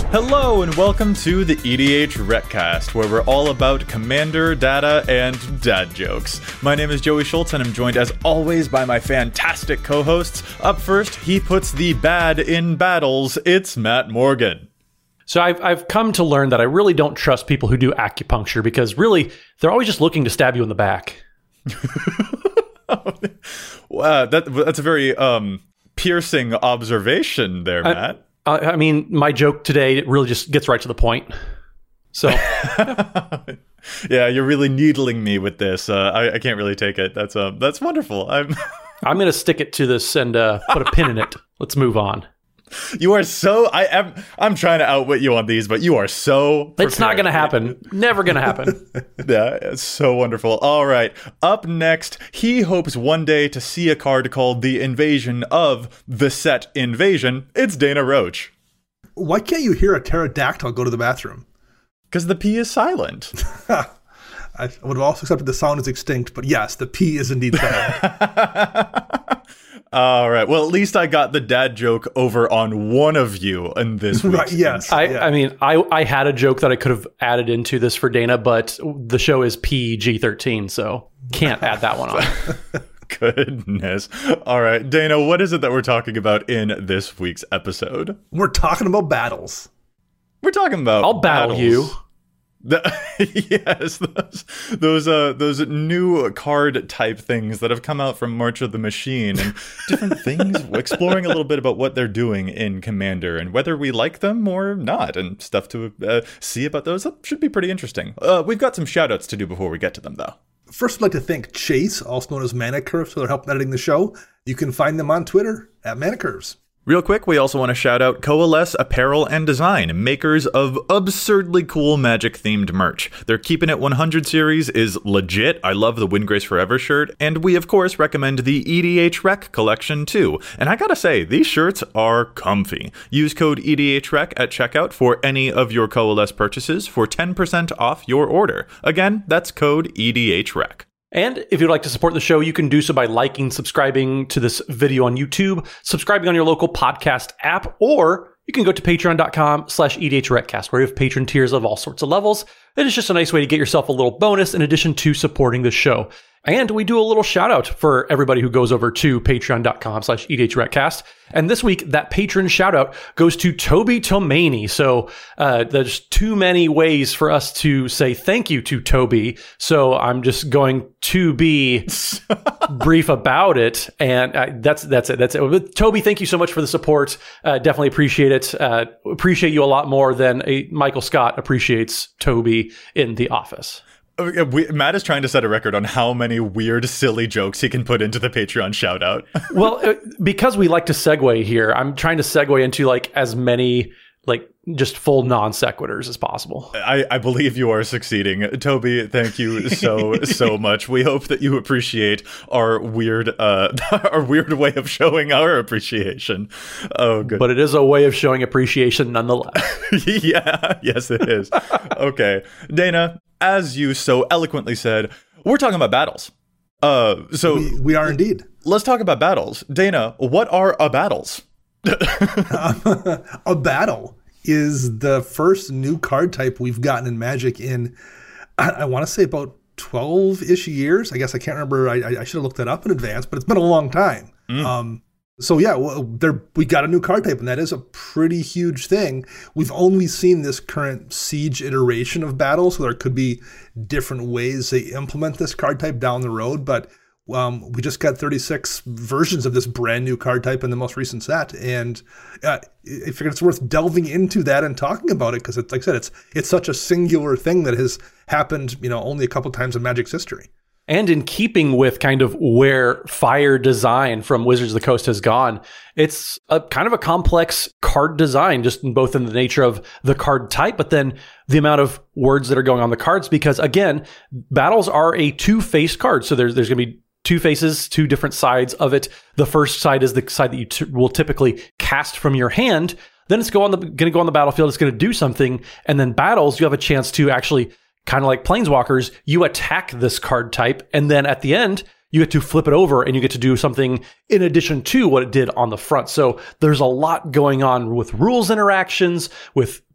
Hello and welcome to the EDH Recast, where we're all about Commander, data, and dad jokes. My name is Joey Schultz, and I'm joined as always by my fantastic co-hosts. Up first, he puts the bad in battles. It's Matt Morgan. So I've come to learn that I really don't trust people who do acupuncture because really, they're always just looking to stab you in the back. Wow, that's a very piercing observation there, Matt. I mean, my joke today really just gets right to the point. So, yeah, you're really needling me with this. I can't really take it. That's wonderful. I'm going to stick it to this and put a pin in it. Let's move on. You are so. I'm trying to outwit you on these, but you are so prepared. It's not going to happen. Never going to happen. Yeah, it's so wonderful. All right. Up next, he hopes one day to see a card called the Invasion of the Set Invasion. It's Dana Roach. Why can't you hear a pterodactyl go to the bathroom? Because the P is silent. I would have also accepted the sound is extinct, but yes, the P is indeed silent. All right. Well, at least I got the dad joke over on one of you in this week's. Right, yes. I mean, I had a joke that I could have added into this for Dana, but the show is PG-13, so can't add that one on. Goodness. All right. Dana, what is it that we're talking about in this week's episode? We're talking about battles. We're talking about I'll battle battles. you. Yes, those new card type things that have come out from March of the Machine and different things, exploring a little bit about what they're doing in Commander and whether we like them or not, and stuff to see about those. That should be pretty interesting. We've got some shout outs to do before we get to them, though. First, I'd like to thank Chase, also known as Mana Curves, for their help editing the show. You can find them on Twitter at Mana Curves. Real quick, we also want to shout out Coalesce Apparel and Design, makers of absurdly cool Magic-themed merch. Their Keepin' It 100 series is legit. I love the Windgrace Forever shirt, and we, of course, recommend the EDH Rec collection, too. And I gotta say, these shirts are comfy. Use code EDHREC at checkout for any of your Coalesce purchases for 10% off your order. Again, that's code EDHREC. And if you'd like to support the show, you can do so by liking, subscribing to this video on YouTube, subscribing on your local podcast app, or you can go to patreon.com/EDHRecast, where we have patron tiers of all sorts of levels. It is just a nice way to get yourself a little bonus in addition to supporting the show. And we do a little shout out for everybody who goes over to patreon.com/EDHRecast. And this week, that patron shout out goes to Toby Tomaney. So there's too many ways for us to say thank you to Toby. So I'm just going to be brief about it. And that's it. But Toby, thank you so much for the support. Definitely appreciate it. Appreciate you a lot more than Michael Scott appreciates Toby in The Office. Matt is trying to set a record on how many weird, silly jokes he can put into the Patreon shout-out. Well, because we like to segue here, I'm trying to segue into like as many like just full non sequiturs as possible. I believe you are succeeding. Toby, thank you so much. We hope that you appreciate our weird way of showing our appreciation. Oh, good. But it is a way of showing appreciation nonetheless. Yeah, yes, it is. Okay. Dana, as you so eloquently said, we're talking about battles. So we are indeed. Let's talk about battles. Dana, what are battles? A battle is the first new card type we've gotten in Magic in, I want to say about 12-ish years. I guess I can't remember. I should have looked that up in advance, but it's been a long time. So yeah, we got a new card type, and that is a pretty huge thing. We've only seen this current Siege iteration of battle, so there could be different ways they implement this card type down the road, but we just got 36 versions of this brand new card type in the most recent set, and I figured it's worth delving into that and talking about it because, like I said, it's such a singular thing that has happened, only a couple times in Magic's history. And in keeping with kind of where Fire design from Wizards of the Coast has gone, it's a kind of a complex card design, just both in the nature of the card type, but then the amount of words that are going on the cards. Because again, battles are a two-faced card, so there's going to be two faces, two different sides of it. The first side is the side that you will typically cast from your hand. Then it's going to go on the battlefield. It's going to do something, and then battles, you have a chance to actually, kind of like Planeswalkers, you attack this card type, and then at the end, you get to flip it over and you get to do something in addition to what it did on the front. So there's a lot going on with rules interactions, with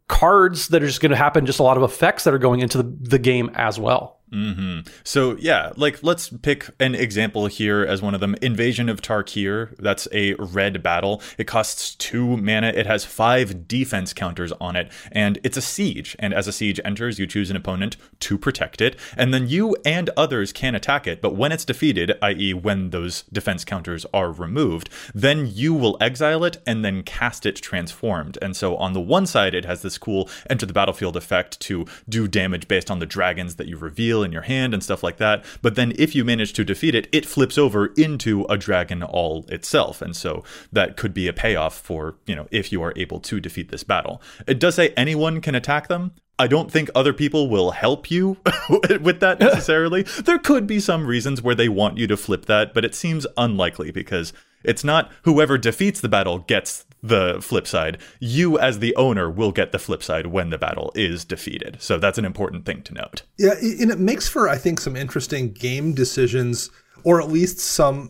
cards that are just going to happen, just a lot of effects that are going into the game as well. So yeah, like let's pick an example here as one of them. Invasion of Tarkir. That's a red battle. It costs 2 mana. It has 5 defense counters on it, and it's a siege. And as a siege enters, you choose an opponent to protect it, and then you and others can attack it. But when it's defeated, i.e. when those defense counters are removed, then you will exile it and then cast it transformed. And so on the one side, it has this cool enter the battlefield effect to do damage based on the dragons that you reveal in your hand and stuff like that. But then if you manage to defeat it, it flips over into a dragon all itself. And so that could be a payoff for, if you are able to defeat this battle. It does say anyone can attack them. I don't think other people will help you with that necessarily. There could be some reasons where they want you to flip that, but it seems unlikely because it's not whoever defeats the battle gets the flip side. You as the owner will get the flip side when the battle is defeated. So that's an important thing to note. Yeah, and it makes for, I think, some interesting game decisions, or at least some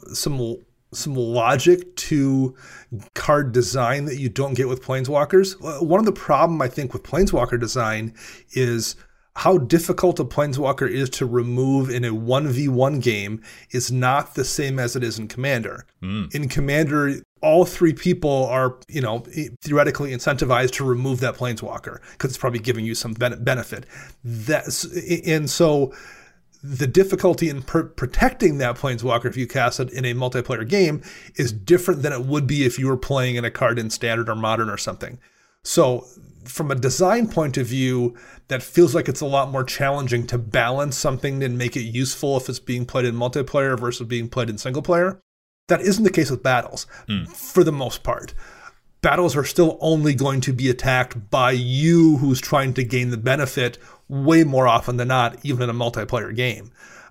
logic to card design that you don't get with Planeswalkers. One of the problem I think with Planeswalker design is how difficult a Planeswalker is to remove in a 1v1 game is not the same as it is in Commander. In Commander, all 3 people are, theoretically incentivized to remove that Planeswalker because it's probably giving you some benefit. And so the difficulty in protecting that Planeswalker if you cast it in a multiplayer game is different than it would be if you were playing in a card in Standard or Modern or something. So from a design point of view, that feels like it's a lot more challenging to balance something and make it useful if it's being played in multiplayer versus being played in single player. That isn't the case with battles, for the most part. Battles are still only going to be attacked by you who's trying to gain the benefit way more often than not, even in a multiplayer game.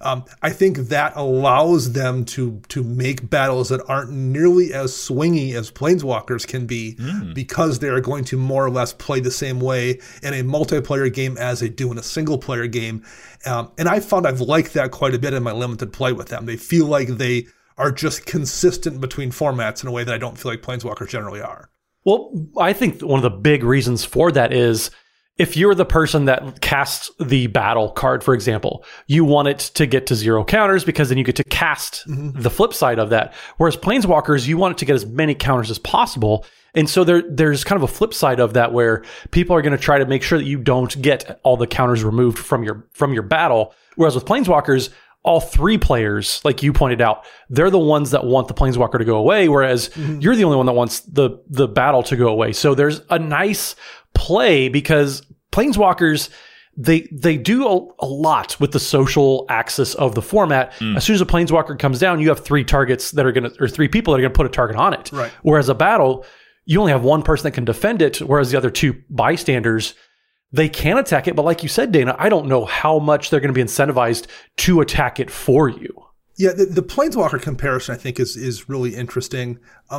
I think that allows them to make battles that aren't nearly as swingy as Planeswalkers can be because they are going to more or less play the same way in a multiplayer game as they do in a single player game. And I found I've liked that quite a bit in my limited play with them. They feel like they are just consistent between formats in a way that I don't feel like Planeswalkers generally are. Well, I think one of the big reasons for that is if you're the person that casts the battle card, for example, you want it to get to 0 counters because then you get to cast the flip side of that. Whereas Planeswalkers, you want it to get as many counters as possible. And so there's kind of a flip side of that where people are going to try to make sure that you don't get all the counters removed from your battle. Whereas with Planeswalkers, all 3 players, like you pointed out, they're the ones that want the Planeswalker to go away, whereas you're the only one that wants the battle to go away. So there's a nice play because Planeswalkers, they do a lot with the social axis of the format. As soon as a Planeswalker comes down, you have 3 targets that are or 3 people that are going to put a target on it. Right. Whereas a battle, you only have 1 person that can defend it, whereas the other 2 bystanders, they can attack it. But like you said, Dana, I don't know how much they're going to be incentivized to attack it for you. Yeah, the Planeswalker comparison, I think, is really interesting.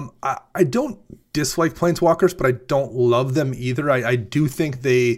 I don't dislike Planeswalkers, but I don't love them either. I do think they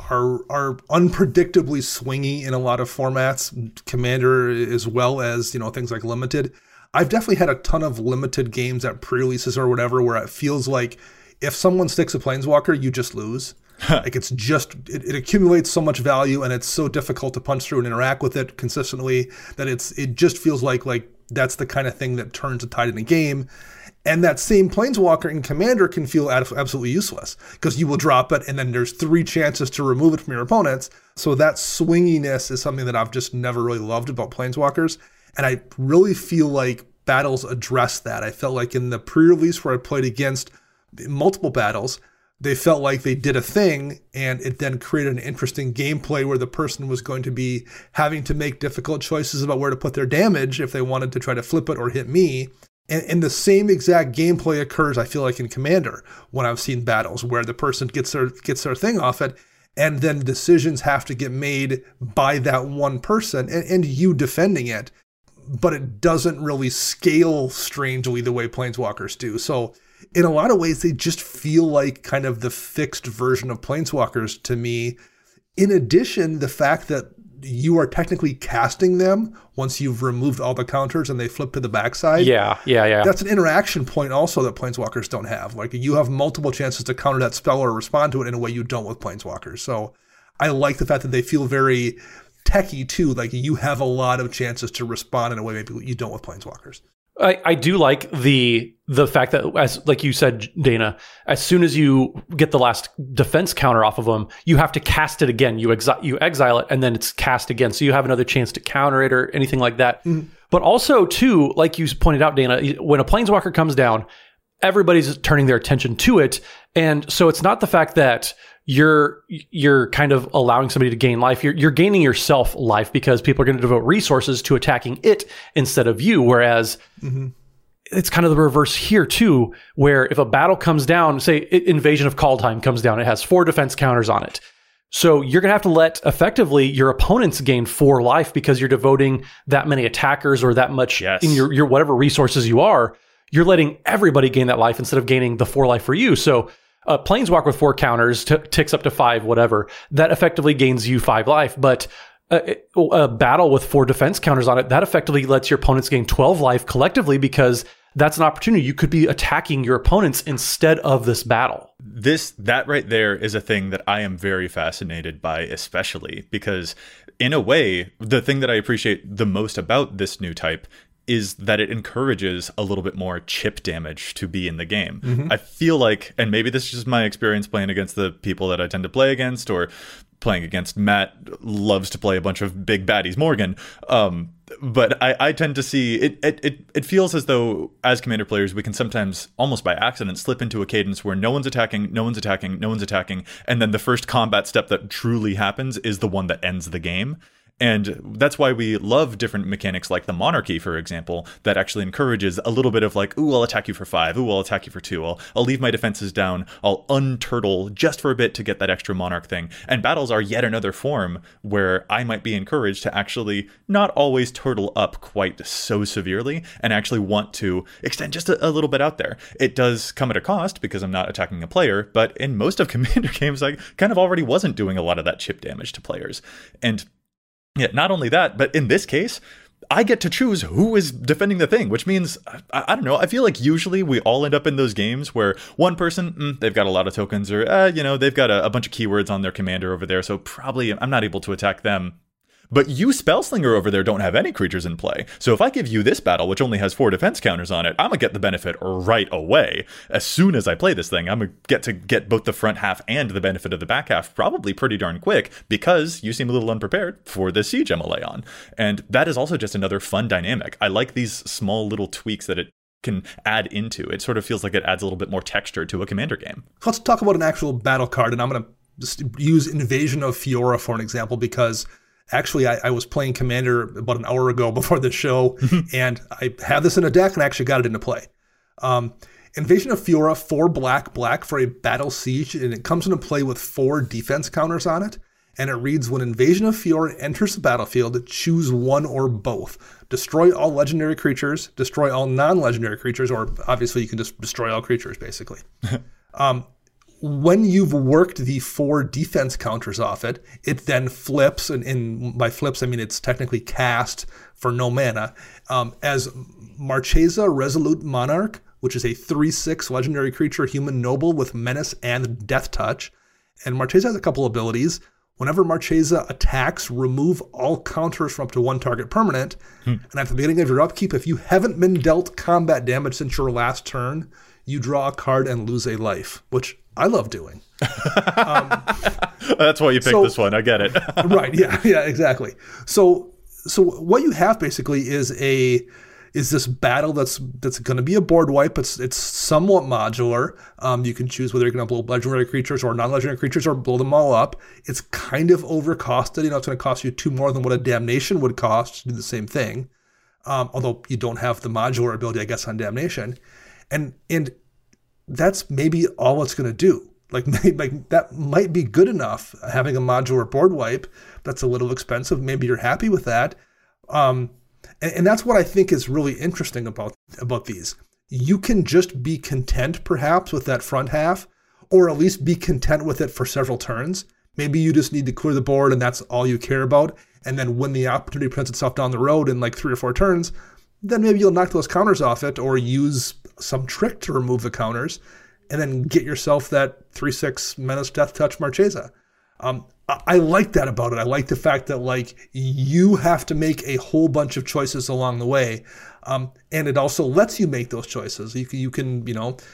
are unpredictably swingy in a lot of formats, Commander as well as things like Limited. I've definitely had a ton of Limited games at pre-releases or whatever where it feels like if someone sticks a Planeswalker, you just lose. Like it's just, it accumulates so much value and it's so difficult to punch through and interact with it consistently that it just feels like that's the kind of thing that turns a tide in a game. And that same Planeswalker in Commander can feel absolutely useless because you will drop it and then there's 3 chances to remove it from your opponents. So that swinginess is something that I've just never really loved about Planeswalkers. And I really feel like battles address that. I felt like in the pre-release where I played against multiple battles, they felt like they did a thing and it then created an interesting gameplay where the person was going to be having to make difficult choices about where to put their damage if they wanted to try to flip it or hit me. And the same exact gameplay occurs, I feel like, in Commander when I've seen battles where the person gets their thing off it and then decisions have to get made by that one person and you defending it. But it doesn't really scale strangely the way Planeswalkers do. So in a lot of ways, they just feel like kind of the fixed version of Planeswalkers to me. In addition, the fact that you are technically casting them once you've removed all the counters and they flip to the backside. Yeah. That's an interaction point also that Planeswalkers don't have. Like, you have multiple chances to counter that spell or respond to it in a way you don't with Planeswalkers. So I like the fact that they feel very techy too. Like, you have a lot of chances to respond in a way maybe you don't with Planeswalkers. I do like the fact that, as like you said, Dana, as soon as you get the last defense counter off of them, you have to cast it again. You exile it, and then it's cast again, so you have another chance to counter it or anything like that. Mm-hmm. But also, too, like you pointed out, Dana, when a Planeswalker comes down, everybody's turning their attention to it, and so it's not the fact that you're kind of allowing somebody to gain life. You're gaining yourself life because people are going to devote resources to attacking it instead of you. Whereas it's kind of the reverse here too, where if a battle comes down, say Invasion of Kaldheim comes down, it has 4 defense counters on it. So you're going to have to let effectively your opponents gain 4 life because you're devoting that many attackers or that much in your whatever resources you are. You're letting everybody gain that life instead of gaining the 4 life for you. So a Planeswalker with 4 counters ticks up to 5, whatever. That effectively gains you 5 life. But a battle with 4 defense counters on it, that effectively lets your opponents gain 12 life collectively because that's an opportunity. You could be attacking your opponents instead of this battle. That right there is a thing that I am very fascinated by, especially because in a way, the thing that I appreciate the most about this new type is that it encourages a little bit more chip damage to be in the game. Mm-hmm. I feel like, and maybe this is just my experience playing against the people that I tend to play against, or playing against Matt loves to play a bunch of big baddies Morgan. But I tend to see it feels as though as Commander players, we can sometimes almost by accident slip into a cadence where no one's attacking, and then the first combat step that truly happens is the one that ends the game. And that's why we love different mechanics like the Monarchy, for example, that actually encourages a little bit of like, ooh, I'll attack you for 5. Ooh, I'll attack you for 2. I'll leave my defenses down. I'll unturtle just for a bit to get that extra Monarch thing. And battles are yet another form where I might be encouraged to actually not always turtle up quite so severely and actually want to extend just a little bit out there. It does come at a cost because I'm not attacking a player, but in most of Commander games, I kind of already wasn't doing a lot of that chip damage to players. And yeah, not only that, but in this case, I get to choose who is defending the thing, which means, I don't know, I feel like usually we all end up in those games where one person, they've got a lot of tokens, or, they've got a bunch of keywords on their commander over there, so probably I'm not able to attack them. But you Spellslinger over there don't have any creatures in play. So if I give you this battle, which only has 4 defense counters on it, I'm going to get the benefit right away. As soon as I play this thing, I'm going to get both the front half and the benefit of the back half probably pretty darn quick because you seem a little unprepared for the siege I'm lay on. And that is also just another fun dynamic. I like these small little tweaks that it can add into. It sort of feels like it adds a little bit more texture to a Commander game. Let's talk about an actual battle card, and I'm going to just use Invasion of Fiora for an example because actually, I was playing Commander about an hour ago before the show, and I have this in a deck and I actually got it into play. Invasion of Fiora, 4 black for a battle siege, and it comes into play with 4 defense counters on it. And it reads, when Invasion of Fiora enters the battlefield, choose one or both. Destroy all legendary creatures, destroy all non-legendary creatures, or obviously you can just destroy all creatures, basically. When you've worked the 4 defense counters off it, it then flips, and by flips I mean it's technically cast for no mana, as Marchesa Resolute Monarch, which is a 3/6 legendary creature, human noble with menace and death touch. And Marchesa has a couple abilities. Whenever Marchesa attacks, remove all counters from up to 1 target permanent. And at the beginning of your upkeep, if you haven't been dealt combat damage since your last turn, you draw a card and lose a life, which I love doing. That's why you picked this one. I get it. Right. Yeah, exactly. So what you have basically is this battle that's going to be a board wipe. It's somewhat modular. You can choose whether you're going to blow legendary creatures or non-legendary creatures or blow them all up. It's kind of overcosted. It's going to cost you 2 more than what a Damnation would cost to do the same thing. Although you don't have the modular ability, I guess, on Damnation. And that's maybe all it's going to do. Like that might be good enough, having a modular board wipe. That's a little expensive. Maybe you're happy with that. And that's what I think is really interesting about these. You can just be content, perhaps, with that front half, or at least be content with it for several turns, Maybe you just need to clear the board and that's all you care about. And then when the opportunity presents itself down the road in like 3 or 4 turns, then maybe you'll knock those counters off it or use some trick to remove the counters and then get yourself that 3/6 Menace Death Touch Marchesa. I like that about it. I like the fact that like you have to make a whole bunch of choices along the way. And it also lets you make those choices. You can,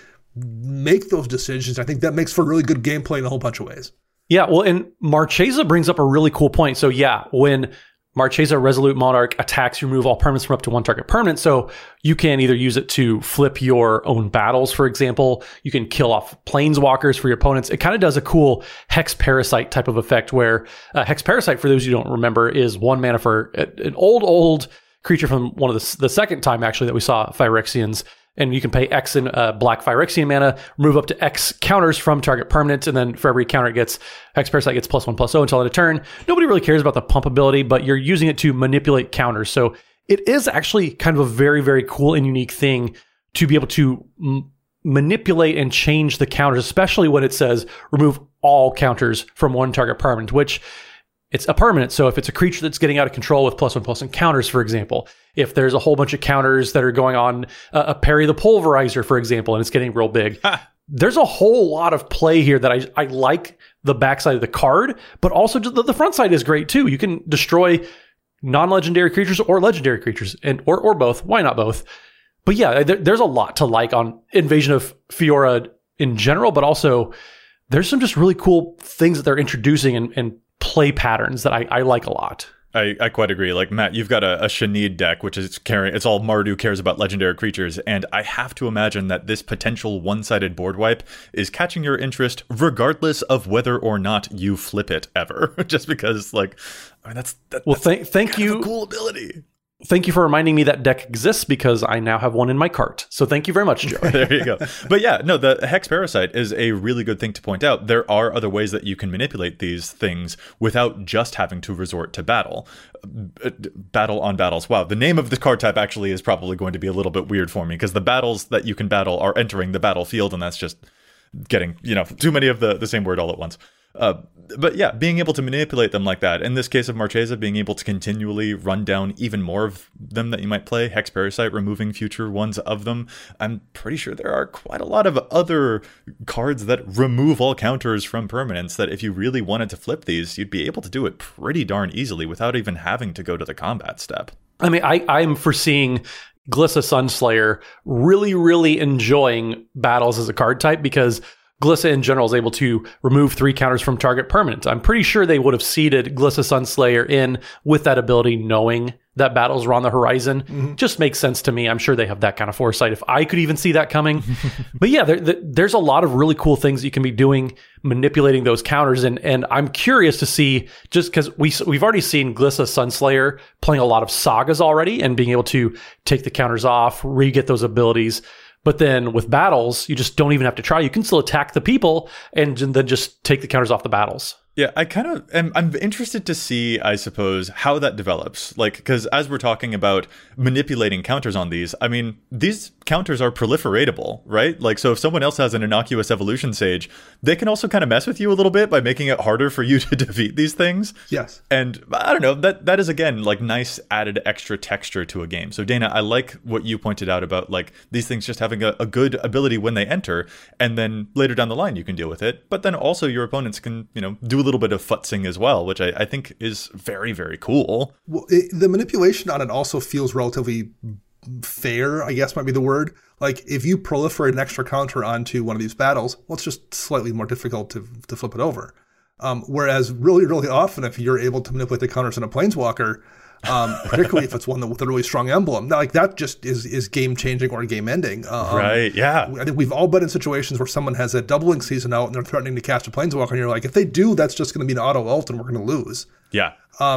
make those decisions. I think that makes for really good gameplay in a whole bunch of ways. Yeah, well, and Marchesa brings up a really cool point. So yeah, when Marchesa Resolute Monarch attacks, you remove all permanents from up to 1 target permanent. So you can either use it to flip your own battles, for example. You can kill off planeswalkers for your opponents. It kind of does a cool Hex Parasite type of effect where Hex Parasite, for those who don't remember, is 1 mana for an old creature from one of the second time actually that we saw Phyrexians. And you can pay X in black Phyrexian mana, remove up to X counters from target permanent, and then for every counter it gets, Hex Parasite gets +1/+0 until end of turn. Nobody really cares about the pump ability, but you're using it to manipulate counters. So it is actually kind of a very, very cool and unique thing to be able to manipulate and change the counters, especially when it says remove all counters from 1 target permanent, which it's a permanent. So if it's a creature that's getting out of control with +1/+1 counters, for example, if there's a whole bunch of counters that are going on a Parry the Pulverizer, for example, and it's getting real big, there's a whole lot of play here that I like the backside of the card, but also the front side is great too. You can destroy non-legendary creatures or legendary creatures, and or both. Why not both? But yeah, there's a lot to like on Invasion of Fiora in general, but also there's some just really cool things that they're introducing and play patterns that I like a lot. I quite agree. Like, Matt, you've got a Shanid deck, which is it's all Mardu cares about legendary creatures, and I have to imagine that this potential one-sided board wipe is catching your interest regardless of whether or not you flip it ever. Just because, like, I mean, that's thank you. A cool ability. Thank you for reminding me that deck exists because I now have one in my cart. So thank you very much, Joe. There you go. But yeah, no, the Hex Parasite is a really good thing to point out. There are other ways that you can manipulate these things without just having to resort to battle. Battle on battles. Wow, the name of the card type actually is probably going to be a little bit weird for me because the battles that you can battle are entering the battlefield, and that's just getting, too many of the same word all at once. But yeah, being able to manipulate them like that. In this case of Marchesa, being able to continually run down even more of them that you might play, Hex Parasite, removing future ones of them. I'm pretty sure there are quite a lot of other cards that remove all counters from permanents that if you really wanted to flip these, you'd be able to do it pretty darn easily without even having to go to the combat step. I mean, I'm foreseeing Glissa Sunslayer really, really enjoying battles as a card type because Glissa in general is able to remove 3 counters from target permanent. I'm pretty sure they would have seeded Glissa Sunslayer in with that ability, knowing that battles were on the horizon. Mm-hmm. Just makes sense to me. I'm sure they have that kind of foresight if I could even see that coming. But yeah, there's a lot of really cool things you can be doing, manipulating those counters. And I'm curious to see, just because we've already seen Glissa Sunslayer playing a lot of sagas already and being able to take the counters off, re-get those abilities. But then with battles, you just don't even have to try. You can still attack the people and then just take the counters off the battles. Yeah, I'm interested to see, I suppose, how that develops. Like, because as we're talking about manipulating counters on these, I mean, these counters are proliferatable, right? Like, so if someone else has an innocuous evolution sage, they can also kind of mess with you a little bit by making it harder for you to defeat these things. Yes. And I don't know, that is, again, like nice added extra texture to a game. So Dana, I like what you pointed out about like these things just having a good ability when they enter, and then later down the line you can deal with it. But then also your opponents can, do a little bit of futzing as well, which I think is very, very cool. Well, the manipulation on it also feels relatively fair, I guess might be the word. Like, if you proliferate an extra counter onto one of these battles, well, it's just slightly more difficult to flip it over. Whereas really, really often, if you're able to manipulate the counters in a Planeswalker, particularly if it's one with a really strong emblem, like that just is game-changing or game-ending. Right, yeah. I think we've all been in situations where someone has a doubling season out and they're threatening to cast a Planeswalker, and you're like, if they do, that's just going to be an auto-ult and we're going to lose. Yeah.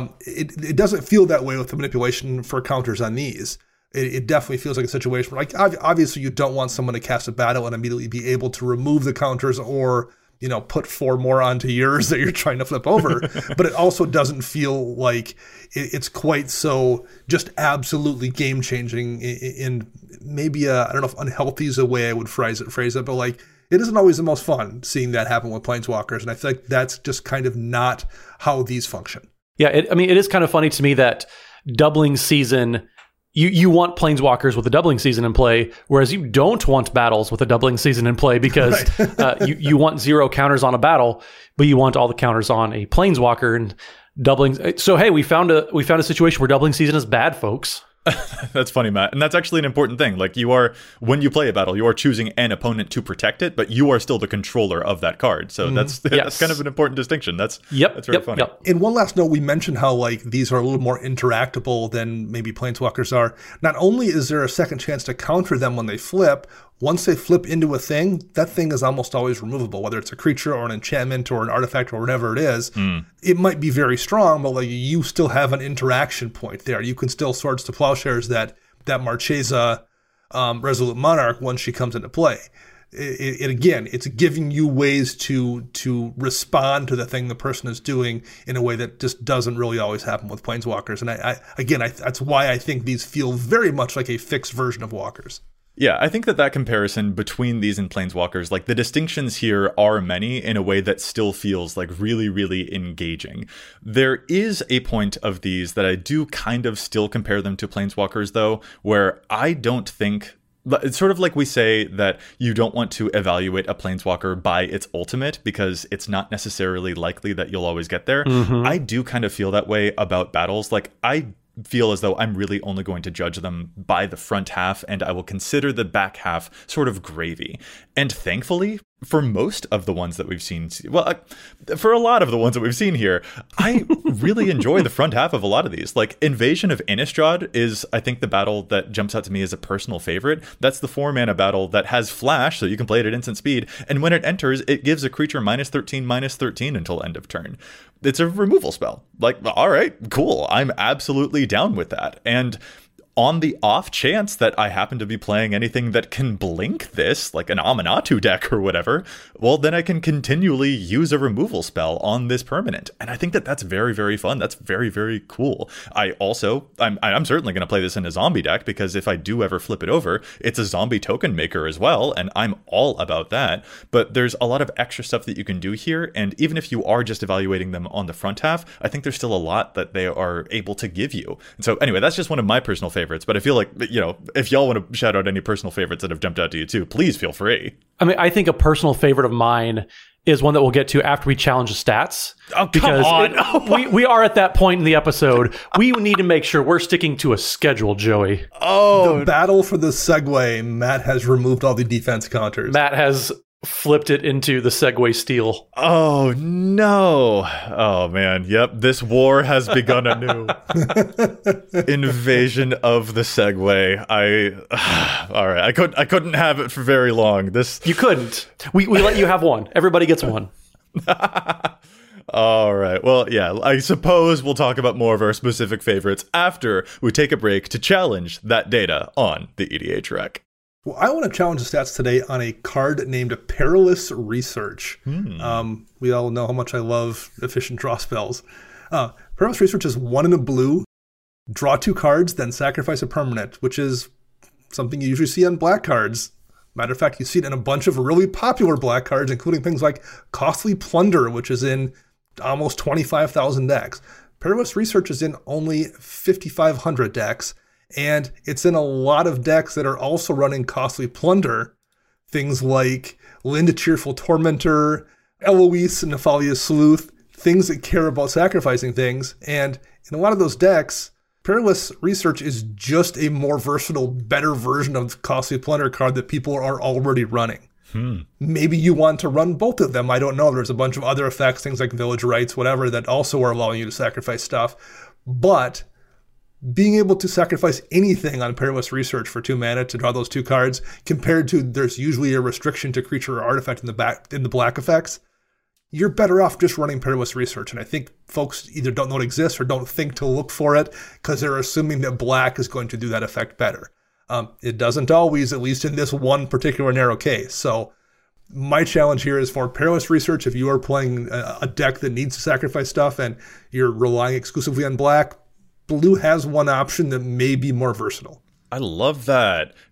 It doesn't feel that way with the manipulation for counters on these. It definitely feels like a situation where, like, obviously you don't want someone to cast a battle and immediately be able to remove the counters or put 4 more onto yours that you're trying to flip over. But it also doesn't feel like it's quite so just absolutely game changing in maybe I don't know if unhealthy is a way I would phrase it, but like it isn't always the most fun seeing that happen with Planeswalkers, and I feel like that's just kind of not how these function. Yeah, it is kind of funny to me that doubling season, you want Planeswalkers with a doubling season in play, whereas you don't want battles with a doubling season in play because you want 0 counters on a battle, but you want all the counters on a Planeswalker and doubling. So hey, we found a situation where doubling season is bad, folks. That's funny, Matt. And that's actually an important thing. Like, when you play a battle, you are choosing an opponent to protect it, but you are still the controller of that card. So that's kind of an important distinction. That's very funny. Yep. And one last note, we mentioned how like these are a little more interactable than maybe Planeswalkers are. Not only is there a second chance to counter them when they flip, once they flip into a thing, that thing is almost always removable, whether it's a creature or an enchantment or an artifact or whatever it is. It might be very strong, but like you still have an interaction point there. You can still Swords to Plowshares that Marchesa Resolute Monarch once she comes into play. It's giving you ways to respond to the thing the person is doing in a way that just doesn't really always happen with Planeswalkers. And that's why I think these feel very much like a fixed version of Walkers. Yeah, I think that comparison between these and Planeswalkers, like the distinctions here are many in a way that still feels like really, really engaging. There is a point of these that I do kind of still compare them to Planeswalkers, though, where I don't think... It's sort of like we say that you don't want to evaluate a Planeswalker by its ultimate because it's not necessarily likely that you'll always get there. I do kind of feel that way about battles. Like, I feel as though I'm really only going to judge them by the front half, and I will consider the back half sort of gravy. And thankfully, for most of the ones that we've seen, for a lot of the ones that we've seen here, I really enjoy the front half of a lot of these. Like, Invasion of Innistrad is, I think, the battle that jumps out to me as a personal favorite. That's the 4-mana battle that has Flash, so you can play it at instant speed, and when it enters, it gives a creature -13/-13 until end of turn. It's a removal spell. Like, all right, cool. I'm absolutely down with that. And on the off chance that I happen to be playing anything that can blink this, like an Aminatu deck or whatever, well, then I can continually use a removal spell on this permanent. And I think that that's very, very fun. That's very, very cool. I'm certainly going to play this in a zombie deck because if I do ever flip it over, it's a zombie token maker as well. And I'm all about that. But there's a lot of extra stuff that you can do here. And even if you are just evaluating them on the front half, I think there's still a lot that they are able to give you. And so anyway, that's just one of my personal favorites. But I feel like, if y'all want to shout out any personal favorites that have jumped out to you too, please feel free. I mean, I think a personal favorite of mine is one that we'll get to after we challenge the stats. Oh, come on. We are at that point in the episode. We need to make sure we're sticking to a schedule, Joey. Oh, the battle for the segue. Matt has removed all the defense counters. Matt has flipped it into the Segway Steel. Oh, no. Oh, man. Yep. This war has begun anew. Invasion of the Segway. All right. I couldn't have it for very long. You couldn't. We let you have one. Everybody gets one. All right. Well, yeah, I suppose we'll talk about more of our specific favorites after we take a break to challenge that data on the EDH Rec. Well, I want to challenge the stats today on a card named Perilous Research. We all know how much I love efficient draw spells. Perilous Research is 1 in a blue, draw 2 cards, then sacrifice a permanent, which is something you usually see on black cards. Matter of fact, you see it in a bunch of really popular black cards, including things like Costly Plunder, which is in almost 25,000 decks. Perilous Research is in only 5,500 decks. And it's in a lot of decks that are also running Costly Plunder. Things like Linda Cheerful Tormentor, Eloise Nephalia Sleuth, things that care about sacrificing things. And in a lot of those decks, Perilous Research is just a more versatile, better version of the Costly Plunder card that people are already running. Maybe you want to run both of them. I don't know. There's a bunch of other effects, things like Village Rites, whatever, that also are allowing you to sacrifice stuff. But being able to sacrifice anything on Perilous Research for 2 mana to draw those 2 cards, compared to there's usually a restriction to creature or artifact in the black effects, you're better off just running Perilous Research. And I think folks either don't know it exists or don't think to look for it because they're assuming that black is going to do that effect better. It doesn't always, at least in this one particular narrow case. So my challenge here is for Perilous Research. If you are playing a deck that needs to sacrifice stuff and you're relying exclusively on black, blue has one option that may be more versatile. I love that.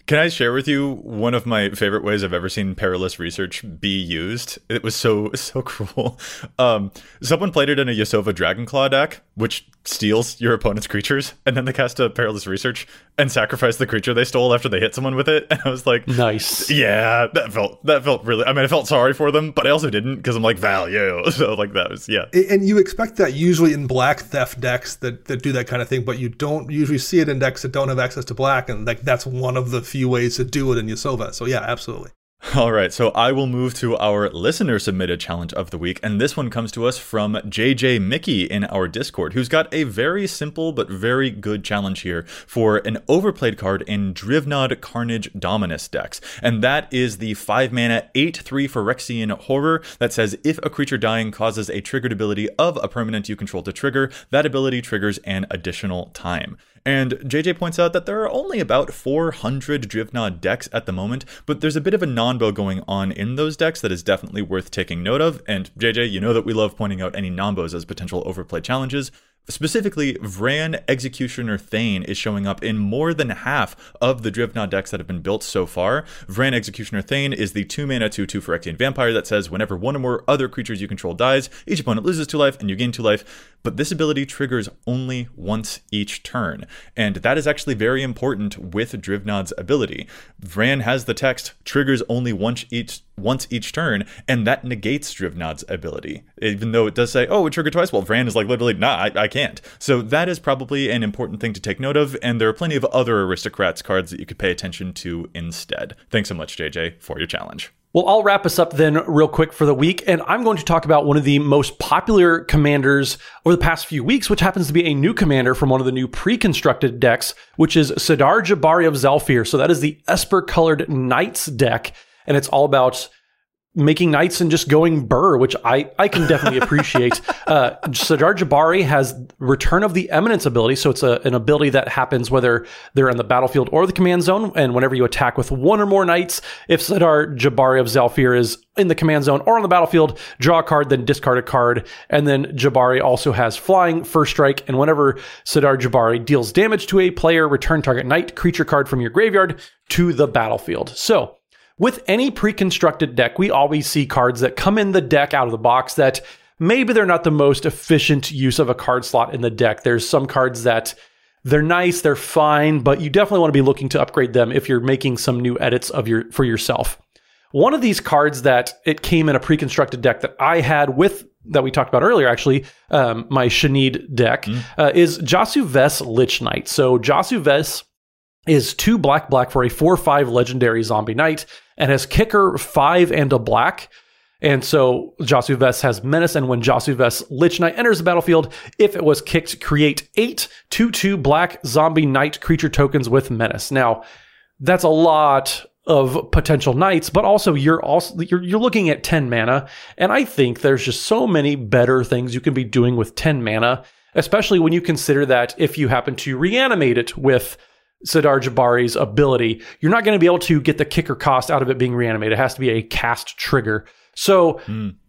Can I share with you one of my favorite ways I've ever seen Perilous Research be used? It was so cruel. Someone played it in a Yasova Dragonclaw deck, which steals your opponent's creatures, and then they cast a Perilous Research and sacrifice the creature they stole after they hit someone with it. And I was like, nice. Yeah, that felt really. I mean, I felt sorry for them, but I also didn't because I'm like value. So like that was And you expect that usually in black theft decks that do that kind of thing, but you don't usually see it in decks that don't have access to black, and like that's one of the few ways to do it in Yasova. So yeah, absolutely. All right, so I will move to our listener submitted challenge of the week, and this one comes to us from JJ Mickey in our Discord, who's got a very simple but very good challenge here for an overplayed card in Drivnod Carnage Dominus decks, and that is the 5-mana 8/3 Phyrexian Horror that says if a creature dying causes a triggered ability of a permanent you control to trigger, that ability triggers an additional time. And JJ points out that there are only about 400 Drivnod decks at the moment, but there's a bit of a non-bo going on in those decks that is definitely worth taking note of. And JJ, you know that we love pointing out any non-bos as potential overplay challenges. Specifically, Vran Executioner Thane is showing up in more than half of the Drivnod decks that have been built so far. Vran Executioner Thane is the 2-mana 2/2 Phyrexian Vampire that says whenever one or more other creatures you control dies, each opponent loses 2 life and you gain 2 life. But this ability triggers only once each turn. And that is actually very important with Drivnod's ability. Vran has the text, triggers only once each turn, and that negates Drivnod's ability. Even though it does say, oh, it triggered twice, well, Vran is like literally, nah, I can't. So that is probably an important thing to take note of, and there are plenty of other Aristocrats cards that you could pay attention to instead. Thanks so much, JJ, for your challenge. Well, I'll wrap us up then real quick for the week, and I'm going to talk about one of the most popular commanders over the past few weeks, which happens to be a new commander from one of the new pre-constructed decks, which is Sidar Jabari of Zhalfir. So that is the Esper-colored Knights deck, and it's all about making knights and just going burr, which I can definitely appreciate. Sidar Jabari has Return of the Eminence ability, so it's an ability that happens whether they're on the battlefield or the command zone, and whenever you attack with one or more knights, if Sidar Jabari of Zhalfir is in the command zone or on the battlefield, draw a card, then discard a card, and then Jabari also has Flying, First Strike, and whenever Sidar Jabari deals damage to a player, return target knight creature card from your graveyard to the battlefield. So, with any pre-constructed deck, we always see cards that come in the deck out of the box that maybe they're not the most efficient use of a card slot in the deck. There's some cards that they're nice, they're fine, but you definitely want to be looking to upgrade them if you're making some new edits for yourself. One of these cards that it came in a pre-constructed deck that I had that we talked about earlier, actually, my Shanid deck, is Jasu Vess Lich Knight. So Jasu Vess is 2 black for a 4/5 legendary zombie knight and has kicker 5 and a black. And so Jasu Vess has menace, and when Jasu Vess Lich Knight enters the battlefield, if it was kicked, create 8 2/2 black zombie knight creature tokens with menace. Now, that's a lot of potential knights, but also you're looking at 10 mana, and I think there's just so many better things you can be doing with 10 mana, especially when you consider that if you happen to reanimate it with Sidar Jabari's ability, you're not going to be able to get the kicker cost out of it being reanimated. It has to be a cast trigger. So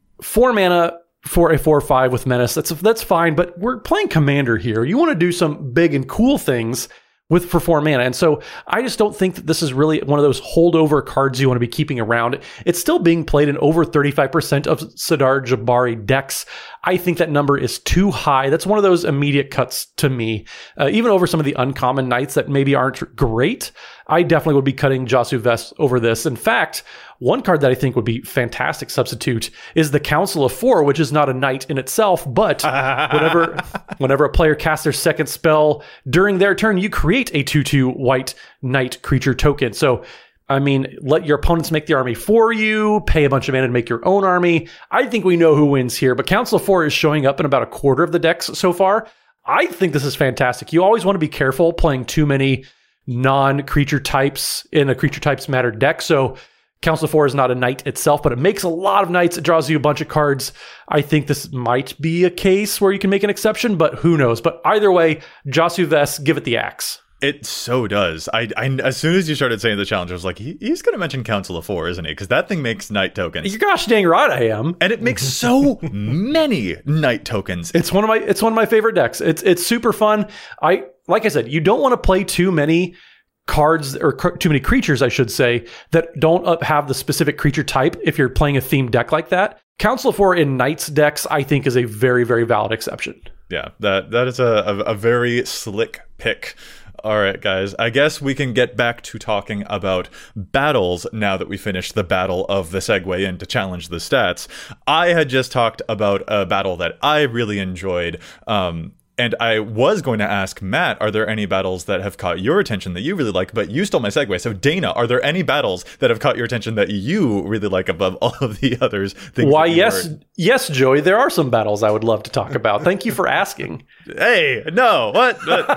4 mana for a 4/5 with menace, that's fine, but we're playing commander here. You want to do some big and cool things for 4 mana. And so I just don't think that this is really one of those holdover cards you want to be keeping around. It's still being played in over 35% of Sidar Jabari decks. I think that number is too high. That's one of those immediate cuts to me. Even over some of the uncommon knights that maybe aren't great, I definitely would be cutting Jasu Vess over this. In fact, one card that I think would be fantastic substitute is the Council of Four, which is not a knight in itself, but whenever a player casts their second spell during their turn, you create a 2/2 white knight creature token. So, I mean, let your opponents make the army for you, pay a bunch of mana to make your own army. I think we know who wins here, but Council of Four is showing up in about a quarter of the decks so far. I think this is fantastic. You always want to be careful playing too many non-creature types in a creature types matter deck. So Council of Four is not a knight itself, but it makes a lot of knights. It draws you a bunch of cards. I think this might be a case where you can make an exception, but who knows? But either way, Jasu Vess, give it the axe. It so does. I as soon as you started saying the challenge, I was like, he's going to mention Council of Four, isn't he? Because that thing makes knight tokens. You're gosh dang right I am. And it makes so many knight tokens. It's one of my favorite decks. It's super fun. Like I said, you don't want to play too many cards or too many creatures, I should say, that don't have the specific creature type if you're playing a themed deck like that. Council of Four in Knights decks, I think, is a very, very valid exception. Yeah, that is a very slick pick. All right, guys, I guess we can get back to talking about battles now that we finished the battle of the segue in to challenge the stats. I had just talked about a battle that I really enjoyed, and I was going to ask Matt, are there any battles that have caught your attention that you really like? But you stole my segue. So Dana, are there any battles that have caught your attention that you really like above all of the others? Why, yes, Joey, there are some battles I would love to talk about. Thank you for asking. Hey, no, what?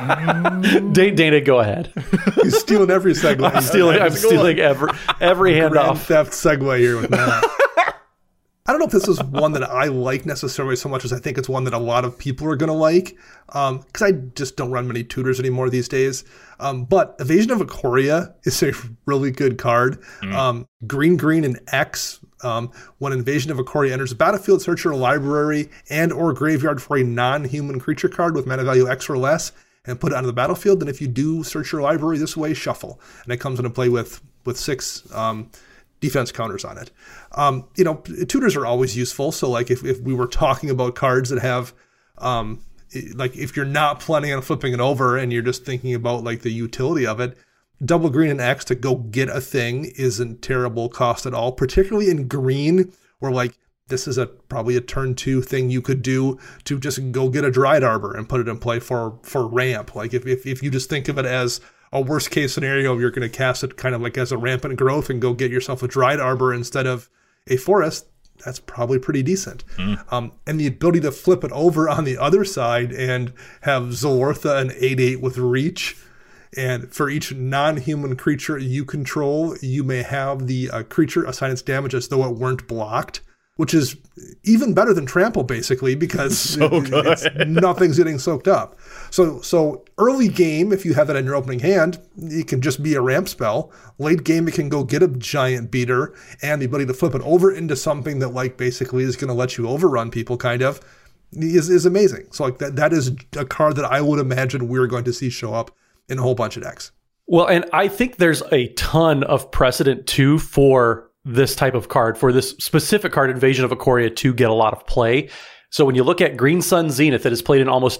Dana, go ahead. He's stealing every segue. I'm stealing every handoff. Grand Theft segue here with Matt. I don't know if this is one that I like necessarily so much as I think it's one that a lot of people are going to like, because I just don't run many tutors anymore these days. But Evasion of Ikoria is a really good card. Green, and X. When Invasion of Ikoria enters the battlefield, search your library and or graveyard for a non-human creature card with mana value X or less and put it onto the battlefield. And if you do search your library this way, shuffle. And it comes into play with 6 defense counters on it. Tutors are always useful. So like if we were talking about cards that have, like if you're not planning on flipping it over and you're just thinking about like the utility of it, double green and X to go get a thing isn't terrible cost at all, particularly in green where like this is probably a turn 2 thing you could do to just go get a Dryad Arbor and put it in play for ramp. Like if you just think of it as a worst case scenario, you're going to cast it kind of like as a rampant growth and go get yourself a Dryad Arbor instead of a forest, that's probably pretty decent. And the ability to flip it over on the other side and have Zolortha an 8/8 with reach. And for each non-human creature you control, you may have the creature assign its damage as though it weren't blocked, which is even better than Trample, basically, because nothing's getting soaked up. So early game, if you have that in your opening hand, it can just be a ramp spell. Late game, it can go get a giant beater, and the ability to flip it over into something that like basically is going to let you overrun people, kind of, is amazing. So like that is a card that I would imagine we're going to see show up in a whole bunch of decks. Well, and I think there's a ton of precedent too for this type of card, for this specific card, Invasion of Ikoria, to get a lot of play. So when you look at Green Sun Zenith, it is played in almost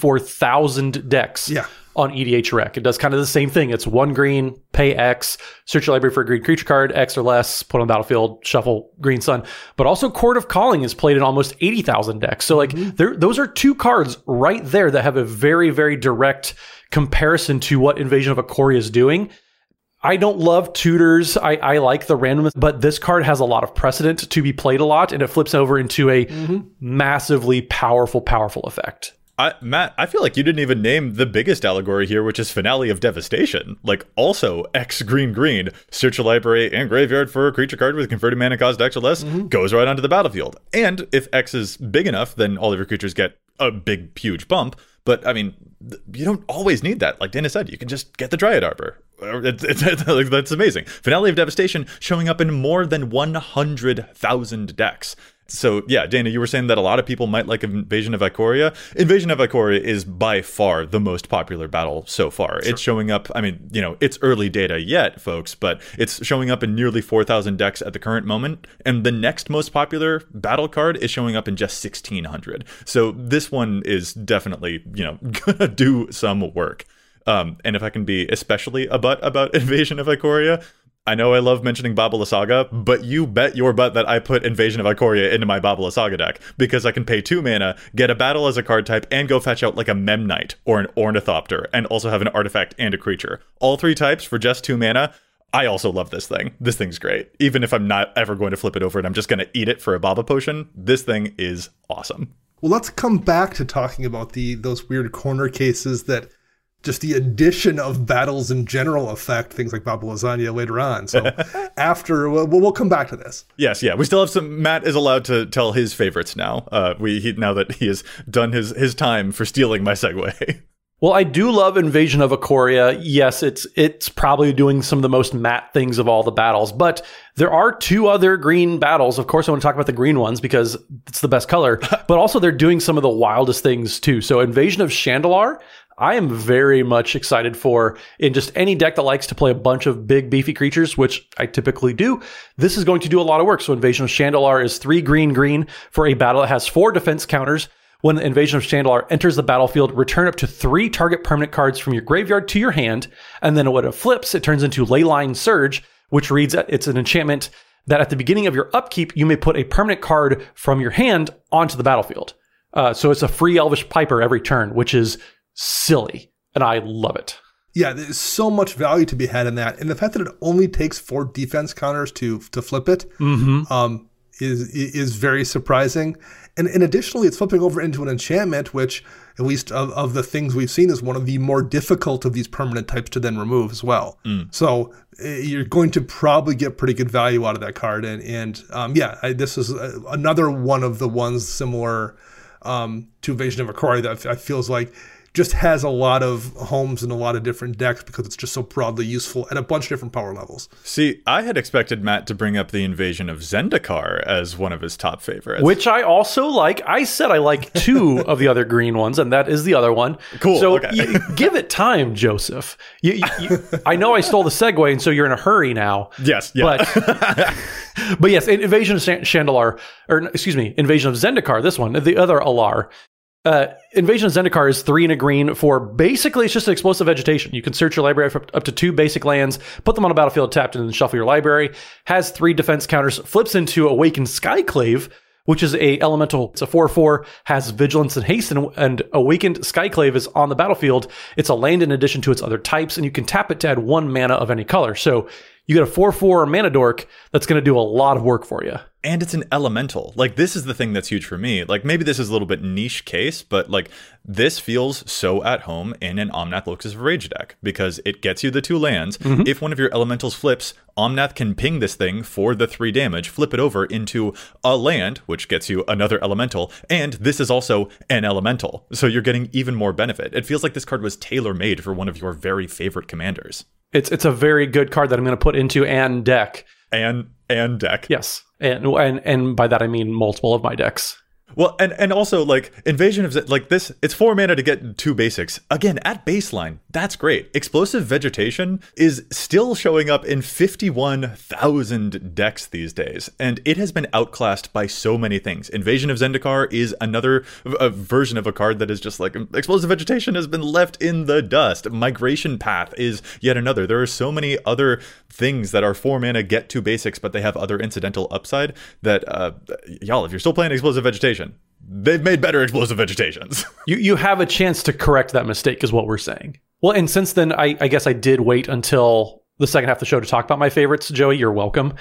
94,000 decks on EDH Rec. It does kind of the same thing. It's 1 green, pay X, search your library for a green creature card, X or less, put on the battlefield, shuffle Green Sun. But also Court of Calling is played in almost 80,000 decks. So like those are 2 cards right there that have a very, very direct comparison to what Invasion of Ikoria is doing. I don't love tutors. I like the randomness, but this card has a lot of precedent to be played a lot, and it flips over into a massively powerful effect. Matt, I feel like you didn't even name the biggest allegory here, which is Finale of Devastation. Like, also, X green, search your library and graveyard for a creature card with converted mana cost X or less, goes right onto the battlefield. And if X is big enough, then all of your creatures get a big, huge bump. But, I mean, you don't always need that. Like Dana said, you can just get the Dryad Arbor. That's amazing. Finale of Devastation showing up in more than 100,000 decks. So, yeah, Dana, you were saying that a lot of people might like Invasion of Ikoria. Invasion of Ikoria is by far the most popular battle so far. Sure. It's showing up, I mean, it's early data yet, folks, but it's showing up in nearly 4,000 decks at the current moment. And the next most popular battle card is showing up in just 1,600. So this one is definitely, gonna do some work. And if I can be especially a butt about Invasion of Ikoria, I know I love mentioning Babala Saga, but you bet your butt that I put Invasion of Ikoria into my Babala Saga deck, because I can pay 2 mana, get a battle as a card type, and go fetch out like a Memnite or an Ornithopter, and also have an artifact and a creature. All 3 types for just 2 mana. I also love this thing. This thing's great. Even if I'm not ever going to flip it over and I'm just going to eat it for a Baba Potion, this thing is awesome. Well, let's come back to talking about those weird corner cases that just the addition of battles in general affect things like Baba Lasagna later on. So we'll come back to this. Yes, yeah. We still have some. Matt is allowed to tell his favorites now. Now that he has done his time for stealing my segue. Well, I do love Invasion of Ikoria. Yes, it's probably doing some of the most Matt things of all the battles, but there are 2 other green battles. Of course, I want to talk about the green ones because it's the best color, but also they're doing some of the wildest things too. So Invasion of Chandalar, I am very much excited for in just any deck that likes to play a bunch of big, beefy creatures, which I typically do. This is going to do a lot of work. So Invasion of Shandalar is 3 green for a battle that has 4 defense counters. When the Invasion of Shandalar enters the battlefield, return up to 3 target permanent cards from your graveyard to your hand. And then when it flips, it turns into Leyline Surge, which reads it's an enchantment that at the beginning of your upkeep, you may put a permanent card from your hand onto the battlefield. So it's a free Elvish Piper every turn, which is silly. And I love it. Yeah, there's so much value to be had in that. And the fact that it only takes 4 defense counters to flip it is very surprising. And additionally, it's flipping over into an enchantment, which, at least of the things we've seen, is one of the more difficult of these permanent types to then remove as well. So you're going to probably get pretty good value out of that card. This is another one of the ones similar to Invasion of Ikoria that I feels like just has a lot of homes in a lot of different decks because it's just so broadly useful at a bunch of different power levels. See, I had expected Matt to bring up the Invasion of Zendikar as one of his top favorites. Which I also like. I said I like 2 of the other green ones, and that is the other one. Cool. So okay. Give it time, Joseph. I know I stole the segue, and so you're in a hurry now. Yes. Yeah. But yes, Invasion of Shandalar, Invasion of Zendikar, this one, the other Alar. Invasion of Zendikar is 3 and a green for basically it's just an explosive vegetation. You can search your library for up to 2 basic lands, put them on a battlefield tapped, and then shuffle your library. Has 3 defense counters, flips into Awakened Skyclave, which is a elemental. It's a 4/4, has vigilance and haste, and Awakened Skyclave is on the battlefield. It's a land in addition to its other types, and you can tap it to add 1 mana of any color. So you get a 4/4 mana dork that's going to do a lot of work for you. And it's an elemental. Like, this is the thing that's huge for me. Like, maybe this is a little bit niche case, but like, this feels so at home in an Omnath Locus of Rage deck because it gets you the 2 lands. If one of your elementals flips, Omnath can ping this thing for the 3 damage, flip it over into a land, which gets you another elemental, and this is also an elemental. So you're getting even more benefit. It feels like this card was tailor-made for one of your very favorite commanders. It's a very good card that I'm going to put into an deck. And deck. Yes. And by that I mean multiple of my decks. Well, and also, like, Invasion of like this, it's 4 mana to get 2 basics. Again, at baseline, that's great. Explosive Vegetation is still showing up in 51,000 decks these days, and it has been outclassed by so many things. Invasion of Zendikar is another version of a card that is just like, Explosive Vegetation has been left in the dust. Migration Path is yet another. There are so many other things that are 4 mana, get 2 basics, but they have other incidental upside that, y'all, if you're still playing Explosive Vegetation, they've made better Explosive Vegetations. You have a chance to correct that mistake is what we're saying. Well, and since then, I guess I did wait until the second half of the show to talk about my favorites. Joey, you're welcome.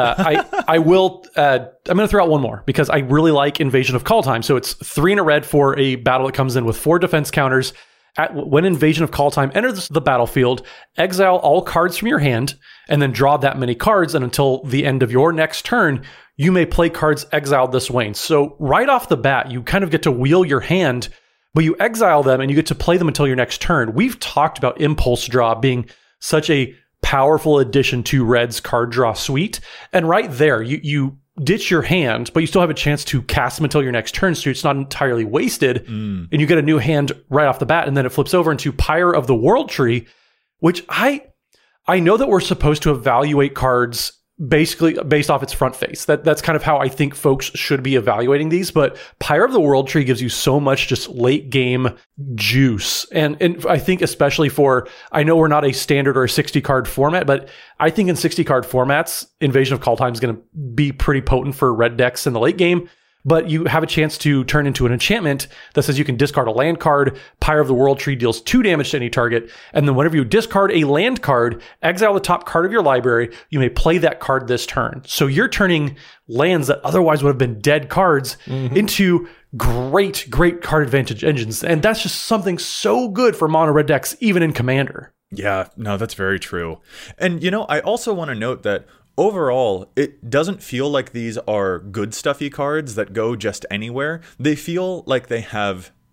I will, I'm going to throw out one more because I really like Invasion of Kaldheim. So it's 3 and a red for a battle that comes in with 4 defense counters. When Invasion of Kaldheim enters the battlefield, exile all cards from your hand and then draw that many cards. And until the end of your next turn, you may play cards exiled this way. So right off the bat, you kind of get to wheel your hand, but you exile them and you get to play them until your next turn. We've talked about Impulse Draw being such a powerful addition to Red's card draw suite. And right there, you ditch your hand, but you still have a chance to cast them until your next turn, so it's not entirely wasted. And you get a new hand right off the bat, and then it flips over into Pyre of the World Tree, which I know that we're supposed to evaluate cards basically based off its front face. That's kind of how I think folks should be evaluating these, but Pyre of the World Tree gives you so much just late game juice. And I think especially for, I know we're not a standard or a 60 card format, but I think in 60 card formats, Invasion of Kaldheim is going to be pretty potent for red decks in the late game. But you have a chance to turn into an enchantment that says you can discard a land card. Pyre of the World Tree deals 2 damage to any target. And then whenever you discard a land card, exile the top card of your library, you may play that card this turn. So you're turning lands that otherwise would have been dead cards into great card advantage engines. And that's just something so good for mono red decks, even in Commander. Yeah, no, that's very true. And, I also want to note that overall, it doesn't feel like these are good stuffy cards that go just anywhere. They feel like they have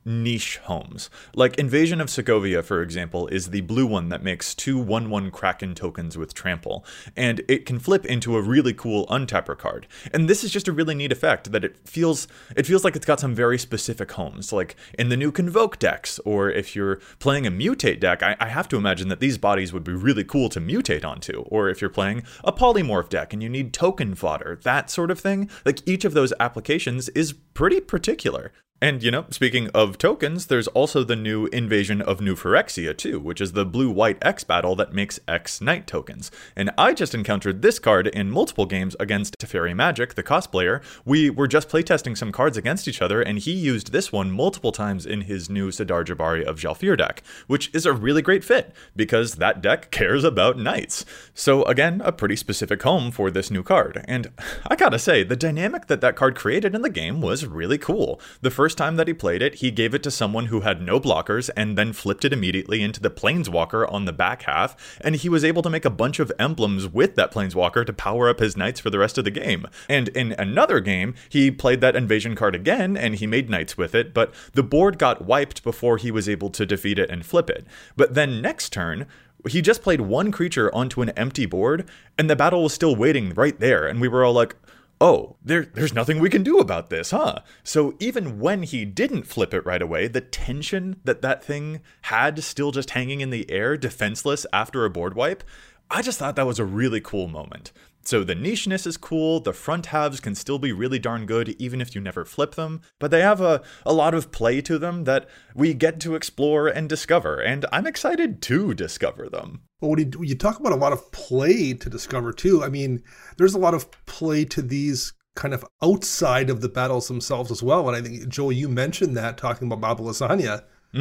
niche homes. Like Invasion of Sokovia, for example, is the blue one that makes 2 1/1 Kraken tokens with trample, and it can flip into a really cool untapper card. And this is just a really neat effect that it feels like it's got some very specific homes, like in the new Convoke decks, or if you're playing a mutate deck, I have to imagine that these bodies would be really cool to mutate onto, or if you're playing a polymorph deck and you need token fodder, that sort of thing. Like each of those applications is pretty particular. And, speaking of tokens, there's also the new Invasion of New Phyrexia, too, which is the blue-white X battle that makes X Knight tokens. And I just encountered this card in multiple games against Teferi Magic, the cosplayer. We were just playtesting some cards against each other, and he used this one multiple times in his new Sidar Jabari of Jalfir deck, which is a really great fit, because that deck cares about knights. So, again, a pretty specific home for this new card. And I gotta say, the dynamic that card created in the game was really cool. The first time that he played it, he gave it to someone who had no blockers and then flipped it immediately into the Planeswalker on the back half, and he was able to make a bunch of emblems with that Planeswalker to power up his knights for the rest of the game. And in another game, he played that invasion card again, and he made knights with it, but the board got wiped before he was able to defeat it and flip it. But then next turn, he just played one creature onto an empty board, and the battle was still waiting right there, and we were all like, oh, there's nothing we can do about this, huh? So even when he didn't flip it right away, the tension that thing had still just hanging in the air, defenseless after a board wipe, I just thought that was a really cool moment. So the nicheness is cool, the front halves can still be really darn good even if you never flip them, but they have a lot of play to them that we get to explore and discover, and I'm excited to discover them. Well, when you talk about a lot of play to discover too, I mean, there's a lot of play to these kind of outside of the battles themselves as well. And I think, Joel, you mentioned that talking about Baba Lasagna.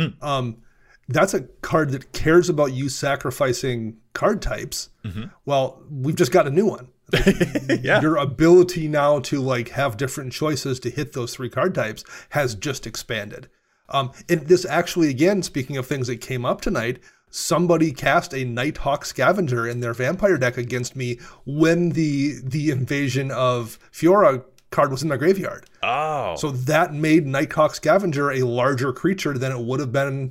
That's a card that cares about you sacrificing card types. Mm-hmm. Well, we've just got a new one. Yeah. Your ability now to have different choices to hit those 3 card types has just expanded. And this actually, again, speaking of things that came up tonight, somebody cast a Nighthawk Scavenger in their vampire deck against me when the Invasion of Fiora card was in their graveyard. Oh. So that made Nighthawk Scavenger a larger creature than it would have been,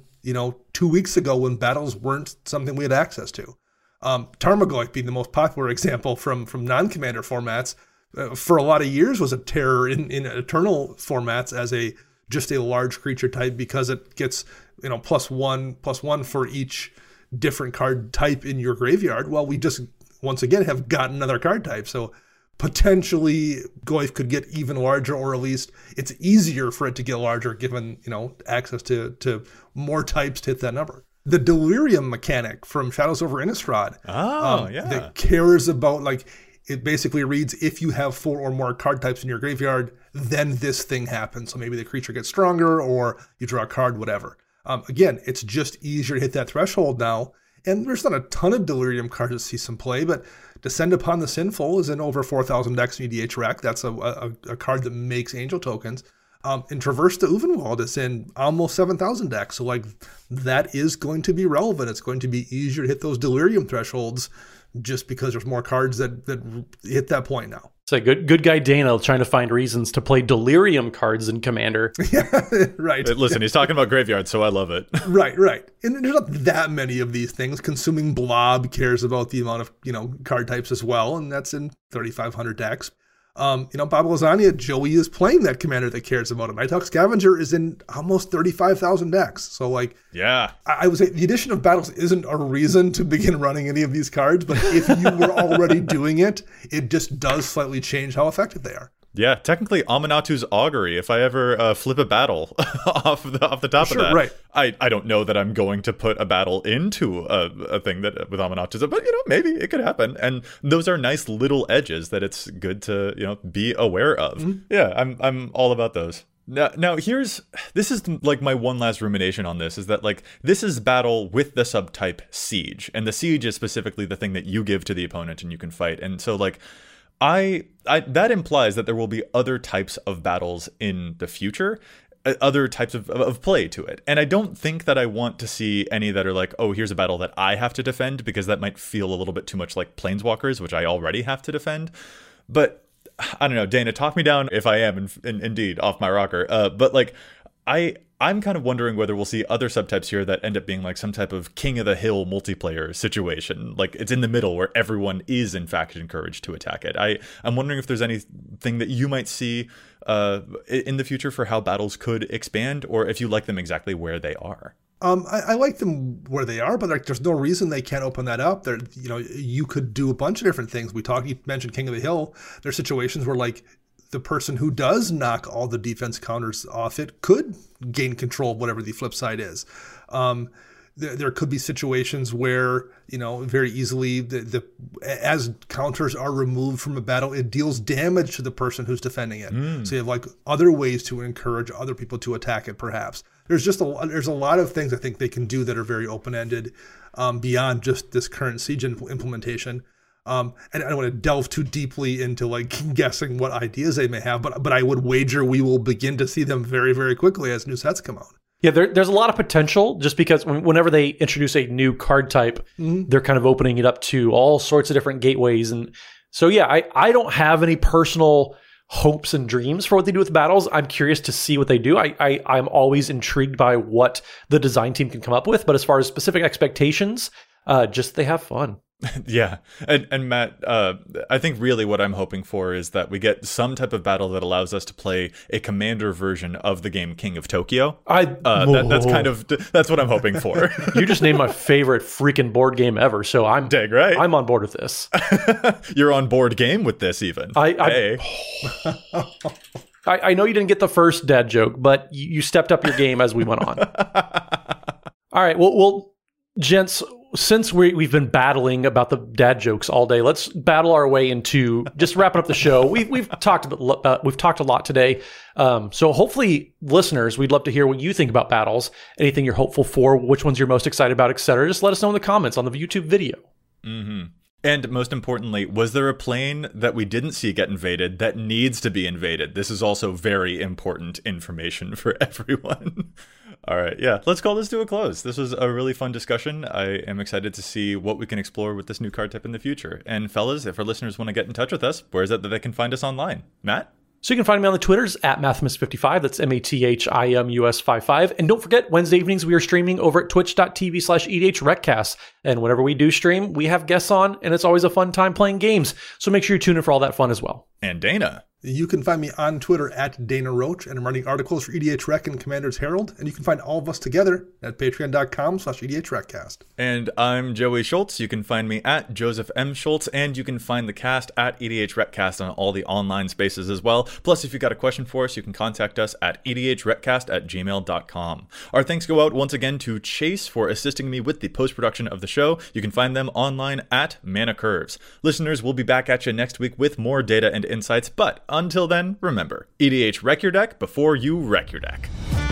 2 weeks ago when battles weren't something we had access to. Tarmogoyf being the most popular example from non-commander formats, for a lot of years was a terror in Eternal formats as just a large creature type because it gets +1/+1 for each different card type in your graveyard. Well, we just once again have got another card type, so potentially Goyf could get even larger, or at least it's easier for it to get larger given access to more types to hit that number. The Delirium mechanic from Shadows over Innistrad. That cares about, it basically reads, if you have 4 or more card types in your graveyard, then this thing happens. So maybe the creature gets stronger, or you draw a card, whatever. Again, it's just easier to hit that threshold now. And there's not a ton of Delirium cards that see some play, but Descend Upon the Sinful is in over 4,000 decks in EDH Rec. That's a card that makes angel tokens. And Traverse the Uvenwald is in almost 7,000 decks. So that is going to be relevant. It's going to be easier to hit those Delirium thresholds just because there's more cards that hit that point now. It's like good guy Dana trying to find reasons to play Delirium cards in Commander. Yeah, right. Listen, he's talking about graveyards, so I love it. Right. And there's not that many of these things. Consuming Blob cares about the amount of, card types as well, and that's in 3,500 decks. Baba Lasagna, Joey is playing that commander that cares about him. Nighthawk Scavenger is in almost 35,000 decks. So, yeah, I would say the addition of battles isn't a reason to begin running any of these cards, but if you were already doing it, it just does slightly change how effective they are. Yeah, technically Amanatu's Augury, if I ever flip a battle off the top of that. Right. I don't know that I'm going to put a battle into a thing that with Amanatu's, but maybe it could happen. And those are nice little edges that it's good to, be aware of. Mm-hmm. Yeah, I'm all about those. Now this is my one last rumination on this, is that this is battle with the subtype Siege, and the Siege is specifically the thing that you give to the opponent and you can fight. And so I that implies that there will be other types of battles in the future, other types of play to it. And I don't think that I want to see any that are oh, here's a battle that I have to defend, because that might feel a little bit too much like Planeswalkers, which I already have to defend. But I don't know, Dana, talk me down if I am indeed off my rocker. But I I'm kind of wondering whether we'll see other subtypes here that end up being like some type of King of the Hill multiplayer situation. Like it's in the middle where everyone is in fact encouraged to attack it. I'm wondering if there's anything that you might see in the future for how battles could expand, or if you like them exactly where they are. I like them where they are, but like, there's no reason they can't open that up. There, you could do a bunch of different things. You mentioned King of the Hill. There's situations where like the person who does knock all the defense counters off it could gain control of whatever the flip side is. There could be situations where, very easily as counters are removed from a battle, it deals damage to the person who's defending it. So you have like other ways to encourage other people to attack it, perhaps. There's a lot of things I think they can do that are very open-ended beyond just this current siege implementation. And I don't want to delve too deeply into like guessing what ideas they may have, but I would wager we will begin to see them very, very quickly as new sets come out. Yeah, there's a lot of potential just because whenever they introduce a new card type, they're kind of opening it up to all sorts of different gateways. And so, yeah, I don't have any personal hopes and dreams for what they do with battles. I'm curious to see what they do. I'm always intrigued by what the design team can come up with. But as far as specific expectations, just they have fun. Yeah. And Matt, I think really what I'm hoping for is that we get some type of battle that allows us to play a commander version of the game King of Tokyo. That's what I'm hoping for. You just named my favorite freaking board game ever, so I'm dang right. I'm on board with this. You're on board game with this even. I know you didn't get the first dad joke, but you stepped up your game as we went on. All right, well, gents, since we've been battling about the dad jokes all day, let's battle our way into just wrapping up the show. We've talked a lot today. So hopefully, listeners, we'd love to hear what you think about battles. Anything you're hopeful for, which ones you're most excited about, etc. Just let us know in the comments on the YouTube video. Mm-hmm. And most importantly, was there a plane that we didn't see get invaded that needs to be invaded? This is also very important information for everyone. All right, yeah, let's call this to a close. This was a really fun discussion. I am excited to see what we can explore with this new card type in the future. And fellas, if our listeners want to get in touch with us, where is it that they can find us online? Matt? So you can find me on the Twitters at Mathimus55. That's MATHIMUS55. And don't forget, Wednesday evenings we are streaming over at twitch.tv/EDHRECast. And whenever we do stream, we have guests on, and it's always a fun time playing games. So make sure you tune in for all that fun as well. And Dana. You can find me on Twitter at Dana Roach, and I'm writing articles for EDH Rec and Commander's Herald. And you can find all of us together at patreon.com/EDHRECast. And I'm Joey Schultz. You can find me at Joseph M. Schultz, and you can find the cast at EDHRECast on all the online spaces as well. Plus, if you got a question for us, you can contact us at edhrecast@gmail.com. Our thanks go out once again to Chase for assisting me with the post-production of the show. You can find them online at Mana Curves. Listeners, we'll be back at you next week with more data and insights, but until then, remember, EDH wreck your deck before you wreck your deck.